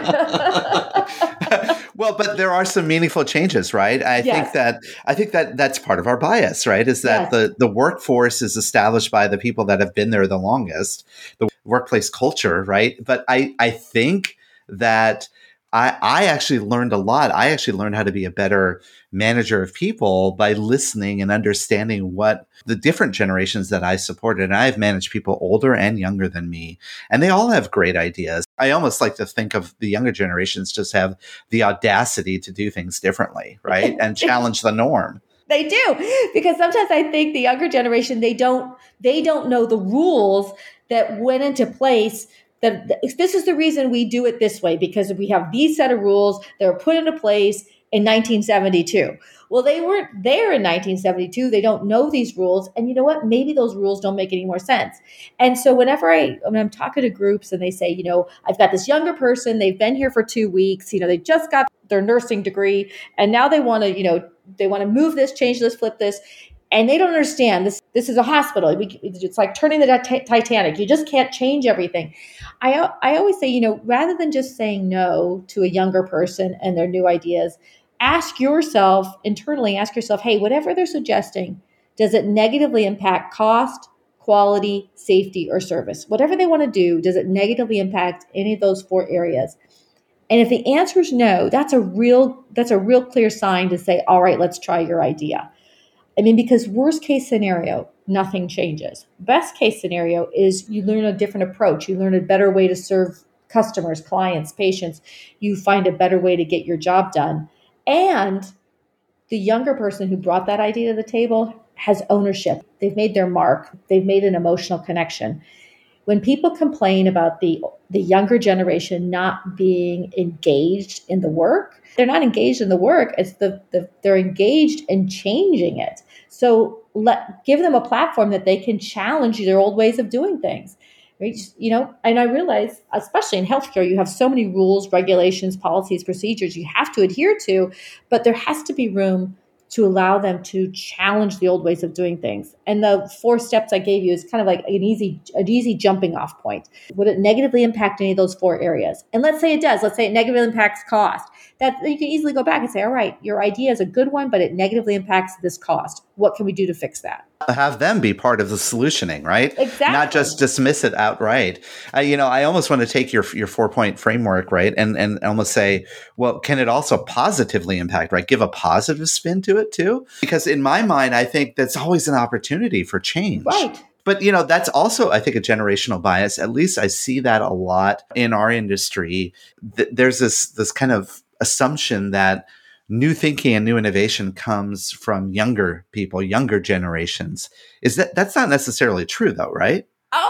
on. Well, but there are some meaningful changes, right? I yes. think that I think that that's part of our bias, right? Is that yes. the, the workforce is established by the people that have been there the longest, the workplace culture, right? But I, I think that I, I actually learned a lot. I actually learned how to be a better manager of people by listening and understanding what the different generations that I supported. And I've managed people older and younger than me, and they all have great ideas. I almost like to think of the younger generations just have the audacity to do things differently, right? And challenge the norm. They do, because sometimes I think the younger generation, they don't, they don't know the rules that went into place. That this is the reason we do it this way, because we have these set of rules that were put into place in nineteen seventy-two. Well, they weren't there in nineteen seventy-two. They don't know these rules. And you know what? Maybe those rules don't make any more sense. And so whenever I, when I'm talking to groups and they say, you know, I've got this younger person, they've been here for two weeks, you know, they just got their nursing degree, and now they want to, you know, they want to move this, change this, flip this. And they don't understand this. This is a hospital. It's like turning the Titanic. You just can't change everything. I I always say, you know, rather than just saying no to a younger person and their new ideas, ask yourself internally, ask yourself, hey, whatever they're suggesting, does it negatively impact cost, quality, safety, or service? Whatever they want to do, does it negatively impact any of those four areas? And if the answer is no, that's a real that's a real clear sign to say, all right, let's try your idea. I mean, because worst case scenario, nothing changes. Best case scenario is you learn a different approach. You learn a better way to serve customers, clients, patients. You find a better way to get your job done. And the younger person who brought that idea to the table has ownership. They've made their mark. They've made an emotional connection. When people complain about the, the younger generation not being engaged in the work, they're not engaged in the work. It's the, the they're engaged in changing it. So let give them a platform that they can challenge their old ways of doing things. Right? You know, and I realize, especially in healthcare, you have so many rules, regulations, policies, procedures you have to adhere to, but there has to be room to allow them to challenge the old ways of doing things. And the four steps I gave you is kind of like an easy, an easy jumping off point. Would it negatively impact any of those four areas? And let's say it does. Let's say it negatively impacts cost. That you can easily go back and say, all right, your idea is a good one, but it negatively impacts this cost. What can we do to fix that? Have them be part of the solutioning, right? Exactly. Not just dismiss it outright. Uh, you know, I almost want to take your your four point framework, right, and and almost say, well, can it also positively impact, right? Give a positive spin to it too, because in my mind, I think that's always an opportunity for change. Right. But, you know, that's also, I think, a generational bias. At least I see that a lot in our industry. Th- there's this this kind of assumption that new thinking and new innovation comes from younger people, younger generations. Is that that's not necessarily true, though, right? Oh,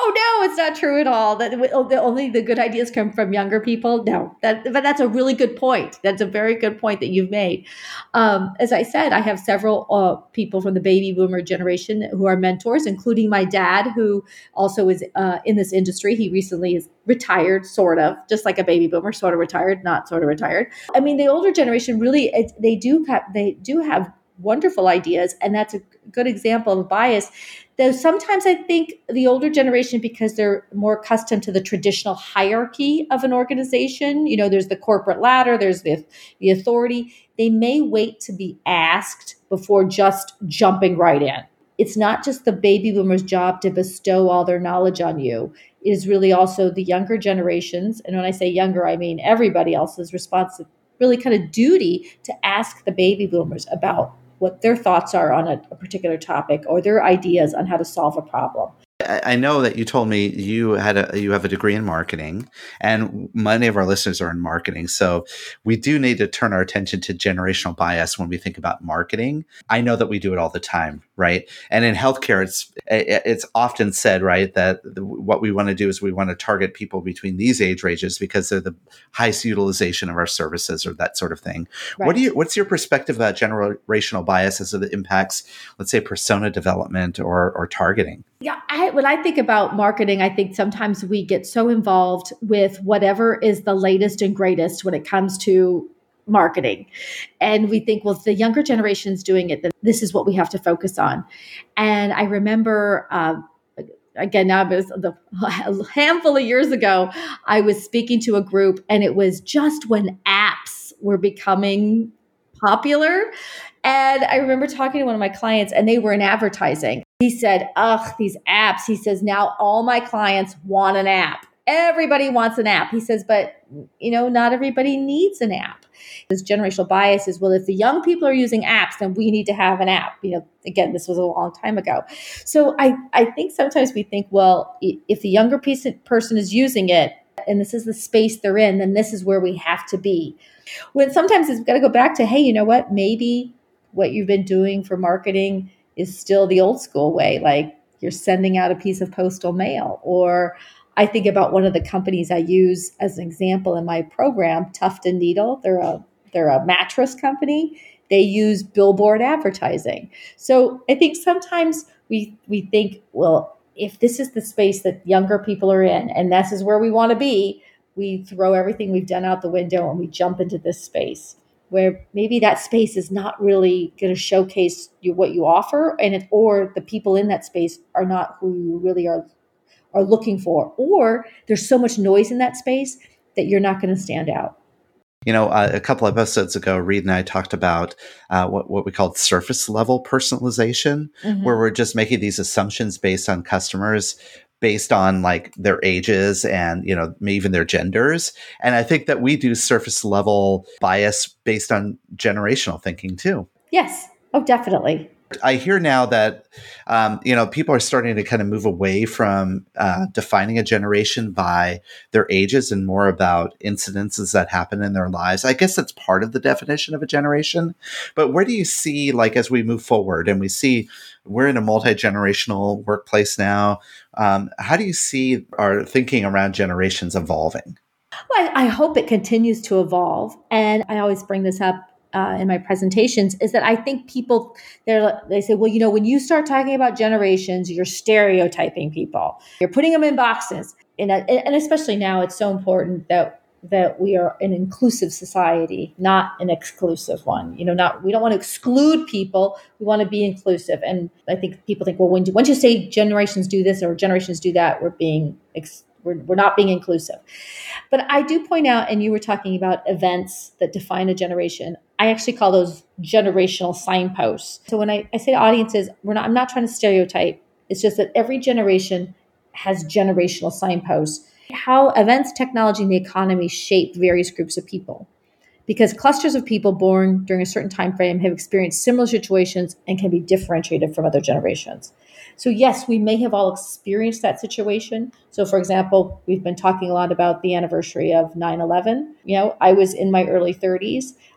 oh no, it's not true at all. That the, only the good ideas come from younger people. No, that but that's a really good point. That's a very good point that you've made. Um, as I said, I have several uh, people from the baby boomer generation who are mentors, including my dad, who also is uh, in this industry. He recently is retired, sort of, just like a baby boomer, sort of retired, not sort of retired. I mean, the older generation really, it, they do have, they do have wonderful ideas, and that's a good example of bias. Though sometimes I think the older generation, because they're more accustomed to the traditional hierarchy of an organization, you know, there's the corporate ladder, there's the, the authority, they may wait to be asked before just jumping right in. It's not just the baby boomers' job to bestow all their knowledge on you. It is really also the younger generations. And when I say younger, I mean everybody else's responsibility, really kind of duty to ask the baby boomers about what their thoughts are on a, a particular topic or their ideas on how to solve a problem. I know that you told me you had a you have a degree in marketing, and many of our listeners are in marketing. So we do need to turn our attention to generational bias when we think about marketing. I know that we do it all the time, right? And in healthcare, it's it's often said, right, that what we want to do is we want to target people between these age ranges because they're the highest utilization of our services or that sort of thing. Right. What do you? What's your perspective about generational bias as it impacts, let's say, persona development or or targeting? Yeah, I, when I think about marketing, I think sometimes we get so involved with whatever is the latest and greatest when it comes to marketing. And we think, well, if the younger generation's doing it, then this is what we have to focus on. And I remember, uh, again, now it was the, a handful of years ago, I was speaking to a group, and it was just when apps were becoming popular. And I remember talking to one of my clients, and they were in advertising. He said, ugh, these apps. He says, now all my clients want an app. Everybody wants an app. He says, but, you know, not everybody needs an app. This generational bias is, well, if the young people are using apps, then we need to have an app. You know, again, this was a long time ago. So I, I think sometimes we think, well, if the younger piece, person is using it, and this is the space they're in, then this is where we have to be. When sometimes it's got to go back to, hey, you know what, maybe what you've been doing for marketing is still the old school way, like you're sending out a piece of postal mail. Or I think about one of the companies I use as an example in my program, Tuft and Needle. They're a they're a mattress company. They use billboard advertising. So I think sometimes we we think, well, if this is the space that younger people are in, and this is where we want to be, we throw everything we've done out the window and we jump into this space, where maybe that space is not really going to showcase you what you offer, and it, or the people in that space are not who you really are are looking for, or there's so much noise in that space that you're not going to stand out. You know, uh, a couple of episodes ago, Reed and I talked about uh, what, what we called surface level personalization, mm-hmm. where we're just making these assumptions based on customers, based on like their ages and, you know, even their genders. And I think that we do surface level bias based on generational thinking too. Yes. Oh, definitely. I hear now that, um, you know, people are starting to kind of move away from uh, defining a generation by their ages and more about incidences that happen in their lives. I guess that's part of the definition of a generation. But where do you see, like, as we move forward and we see we're in a multi-generational workplace now, um, how do you see our thinking around generations evolving? Well, I, I hope it continues to evolve. And I always bring this up Uh, in my presentations, is that I think people, they're, they say, well, you know, when you start talking about generations, you're stereotyping people. You're putting them in boxes. And, and especially now, it's so important that that we are an inclusive society, not an exclusive one. You know, not we don't want to exclude people. We want to be inclusive. And I think people think, well, when once you say generations do this or generations do that, we're being ex- we're, we're not being inclusive. But I do point out, and you were talking about events that define a generation. I actually call those generational signposts. So when I, I say to audiences, we're not, I'm not trying to stereotype. It's just that every generation has generational signposts. How events, technology, and the economy shape various groups of people. Because clusters of people born during a certain time frame have experienced similar situations and can be differentiated from other generations. So yes, we may have all experienced that situation. So for example, we've been talking a lot about the anniversary of nine eleven. You know, I was in my early thirties.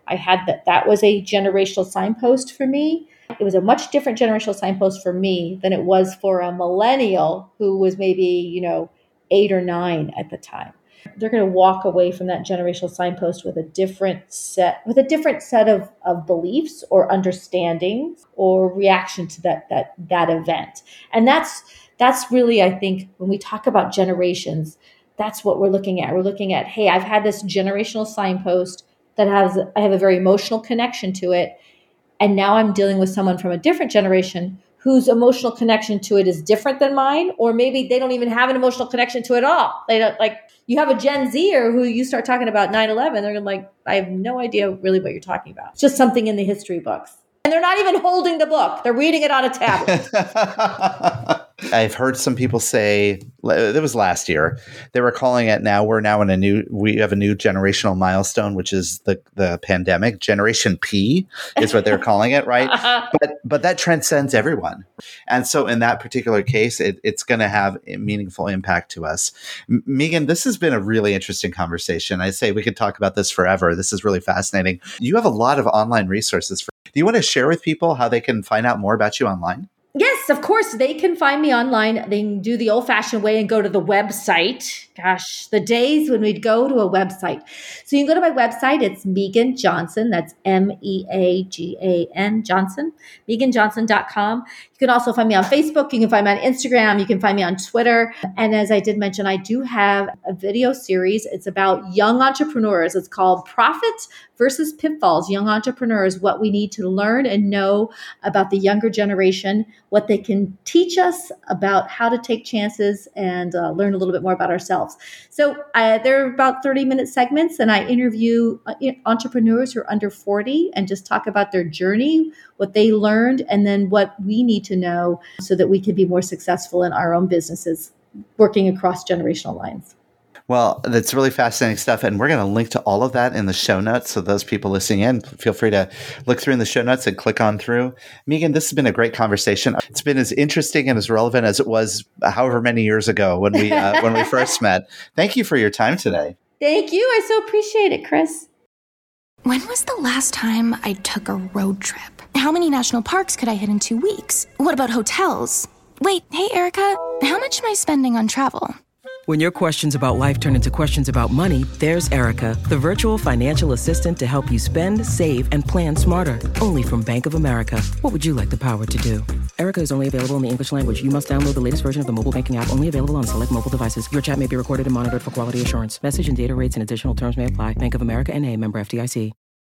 I had that, that was a generational signpost for me. It was a much different generational signpost for me than it was for a millennial who was maybe, you know, eight or nine at the time. They're going to walk away from that generational signpost with a different set, with a different set of, of beliefs or understandings or reaction to that, that, that event. And that's, that's really, I think, when we talk about generations, that's what we're looking at. We're looking at, hey, I've had this generational signpost that has, I have a very emotional connection to it. And now I'm dealing with someone from a different generation whose emotional connection to it is different than mine, or maybe they don't even have an emotional connection to it at all. They don't, like, you have a Gen Zer who you start talking about nine eleven, they're like, I have no idea really what you're talking about. It's just something in the history books. And they're not even holding the book. They're reading it on a tablet. I've heard some people say, it was last year, they were calling it now, we're now in a new, we have a new generational milestone, which is the, the pandemic. Generation P is what they're calling it, right? But but that transcends everyone. And so in that particular case, it, it's going to have a meaningful impact to us. M- Megan, this has been a really interesting conversation. I say we could talk about this forever. This is really fascinating. You have a lot of online resources. For, do you want to share with people how they can find out more about you online? Yes, of course. They can find me online. They can do the old-fashioned way and go to the website. Gosh, the days when we'd go to a website. So you can go to my website. It's Megan Johnson. That's M E A G A N Johnson, megan johnson dot com. You can also find me on Facebook. You can find me on Instagram. You can find me on Twitter. And as I did mention, I do have a video series. It's about young entrepreneurs. It's called Profits versus Pitfalls, Young Entrepreneurs, what we need to learn and know about the younger generation, what they can teach us about how to take chances and uh, learn a little bit more about ourselves. So uh, they're about thirty minute segments, and I interview uh, entrepreneurs who are under forty and just talk about their journey, what they learned, and then what we need to know so that we can be more successful in our own businesses, working across generational lines. Well, that's really fascinating stuff. And we're going to link to all of that in the show notes. So those people listening in, feel free to look through in the show notes and click on through. Megan, this has been a great conversation. It's been as interesting and as relevant as it was however many years ago when we uh, when we first met. Thank you for your time today. Thank you. I so appreciate it, Chris. When was the last time I took a road trip? How many national parks could I hit in two weeks? What about hotels? Wait, hey, Erica, how much am I spending on travel? When your questions about life turn into questions about money, there's Erica, the virtual financial assistant to help you spend, save, and plan smarter. Only from Bank of America. What would you like the power to do? Erica is only available in the English language. You must download the latest version of the mobile banking app, only available on select mobile devices. Your chat may be recorded and monitored for quality assurance. Message and data rates and additional terms may apply. Bank of America N A, member F D I C.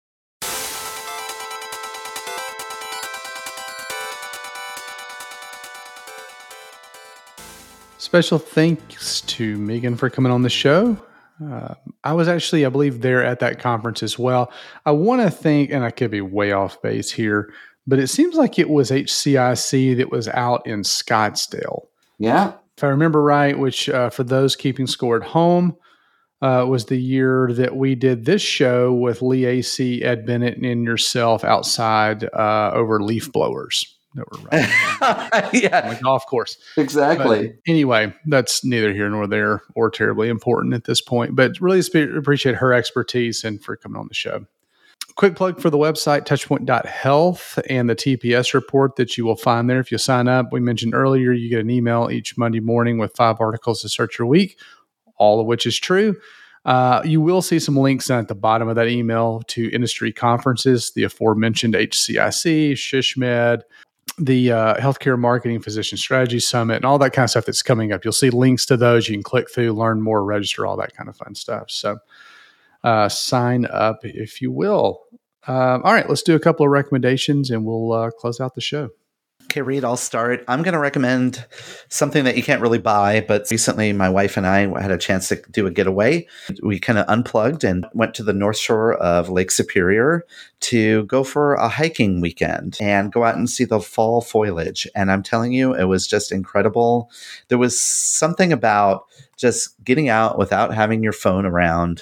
Special thanks to Megan for coming on the show. Uh, I was actually, I believe, there at that conference as well. I want to think, and I could be way off base here, but it seems like it was H C I C that was out in Scottsdale. Yeah. If I remember right, which uh, for those keeping score at home, uh, was the year that we did this show with Lee Acey, Ed Bennett, and yourself outside uh, over leaf blowers. That were right yeah, on the golf course. Exactly. But anyway, that's neither here nor there or terribly important at this point, but really sp- appreciate her expertise and for coming on the show. Quick plug for the website, touchpoint dot health, and the T P S report that you will find there. If you sign up, we mentioned earlier, you get an email each Monday morning with five articles to start your week, all of which is true. Uh, you will see some links at the bottom of that email to industry conferences, the aforementioned H C I C, SHSMD, the uh, Healthcare Marketing Physician Strategy Summit, and all that kind of stuff that's coming up. You'll see links to those. You can click through, learn more, register, all that kind of fun stuff. So uh, sign up if you will. Uh, all right, let's do a couple of recommendations and we'll uh, close out the show. Okay, Reed, I'll start. I'm going to recommend something that you can't really buy, but recently my wife and I had a chance to do a getaway. We kind of unplugged and went to the North Shore of Lake Superior to go for a hiking weekend and go out and see the fall foliage. And I'm telling you, it was just incredible. There was something about just getting out without having your phone around,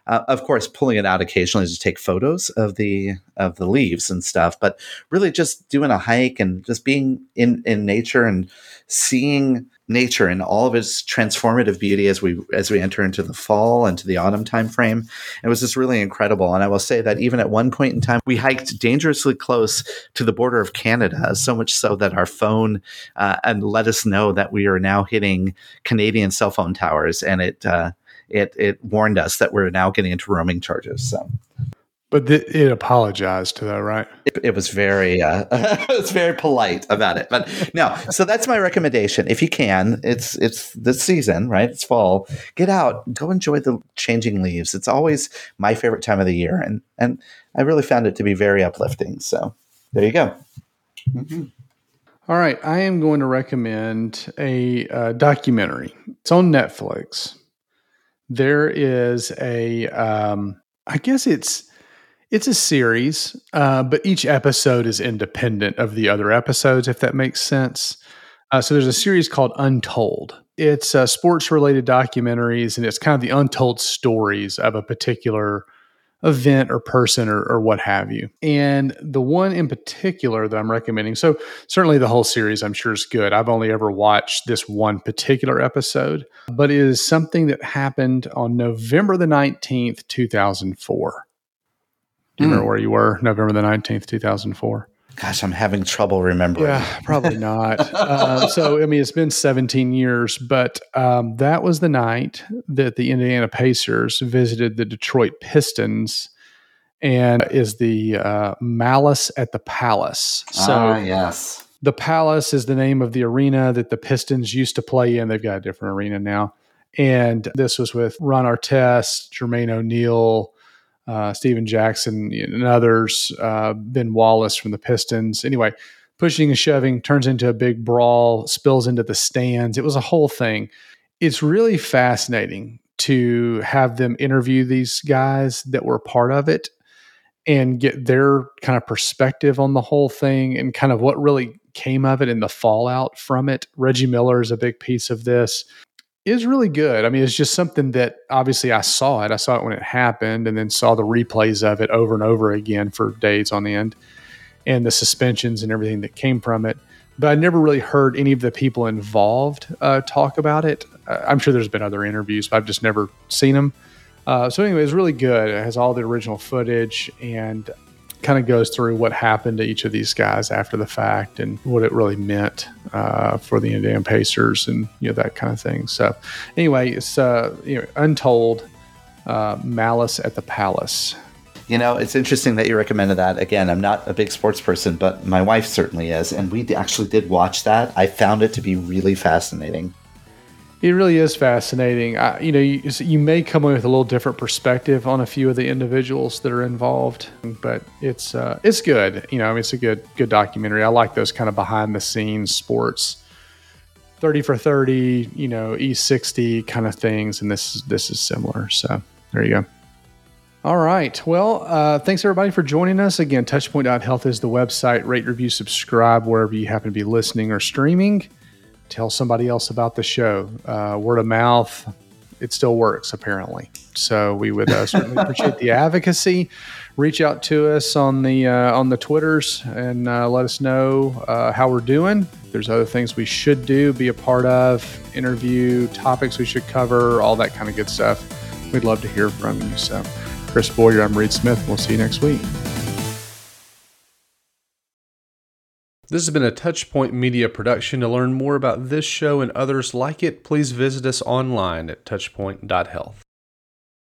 Uh, of course, pulling it out occasionally to take photos of the of the leaves and stuff, but really just doing a hike and just being in, in nature and seeing nature in all of its transformative beauty as we as we enter into the fall and to the autumn time frame. It was just really incredible. And I will say that even at one point in time, we hiked dangerously close to the border of Canada, so much so that our phone uh, and let us know that we are now hitting Canadian cell phone towers, and it uh, it it warned us that we're now getting into roaming charges. So. But th- it apologized to that, right? It, it was very, uh, it was very polite about it. But no, so that's my recommendation. If you can, it's it's the season, right? It's fall. Get out, go enjoy the changing leaves. It's always my favorite time of the year, and and I really found it to be very uplifting. So there you go. Mm-hmm. All right, I am going to recommend a uh, documentary. It's on Netflix. There is a, um, I guess it's. It's a series, uh, but each episode is independent of the other episodes, if that makes sense. Uh, so there's a series called Untold. It's uh, sports-related documentaries, and it's kind of the untold stories of a particular event or person or, or what have you. And the one in particular that I'm recommending, so certainly the whole series I'm sure is good. I've only ever watched this one particular episode, but it is something that happened on November the nineteenth, two thousand four. Do you remember where you were November the nineteenth, two thousand four? Gosh, I'm having trouble remembering. Yeah, probably not. uh, so, I mean, it's been seventeen years, but um, that was the night that the Indiana Pacers visited the Detroit Pistons, and is the uh, Malice at the Palace. So, ah, yes. The Palace is the name of the arena that the Pistons used to play in. They've got a different arena now. And this was with Ron Artest, Jermaine O'Neal, Uh, Steven Jackson and others, uh, Ben Wallace from the Pistons. Anyway, pushing and shoving turns into a big brawl, spills into the stands. It was a whole thing. It's really fascinating to have them interview these guys that were part of it and get their kind of perspective on the whole thing and kind of what really came of it and the fallout from it. Reggie Miller is a big piece of this. Is really good. I mean, it's just something that obviously I saw it. I saw it when it happened and then saw the replays of it over and over again for days on end and the suspensions and everything that came from it. But I never really heard any of the people involved uh, talk about it. Uh, I'm sure there's been other interviews, but I've just never seen them. Uh, so anyway, it's really good. It has all the original footage and kind of goes through what happened to each of these guys after the fact and what it really meant uh, for the Indiana Pacers and, you know, that kind of thing. So anyway, it's, uh, you know, Untold, uh, Malice at the Palace. You know, it's interesting that you recommended that. Again, I'm not a big sports person, but my wife certainly is. And we actually did watch that. I found it to be really fascinating. It really is fascinating. I, you know, you, you may come away with a little different perspective on a few of the individuals that are involved, but it's uh, it's good. You know, I mean, it's a good good documentary. I like those kind of behind the scenes sports, thirty for thirty, you know, E sixty kind of things, and this this is similar. So there you go. All right. Well, uh, thanks everybody for joining us. Again, touchpoint dot health is the website. Rate, review, subscribe wherever you happen to be listening or streaming. Tell somebody else about the show. Uh, word of mouth, it still works, apparently. So we would uh, certainly appreciate the advocacy. Reach out to us on the uh, on the Twitters and uh, let us know uh, how we're doing. If there's other things we should do, be a part of, interview, topics we should cover, all that kind of good stuff. We'd love to hear from you. So, Chris Boyer, I'm Reed Smith. We'll see you next week. This has been a Touchpoint Media production. To learn more about this show and others like it, please visit us online at touchpoint dot health.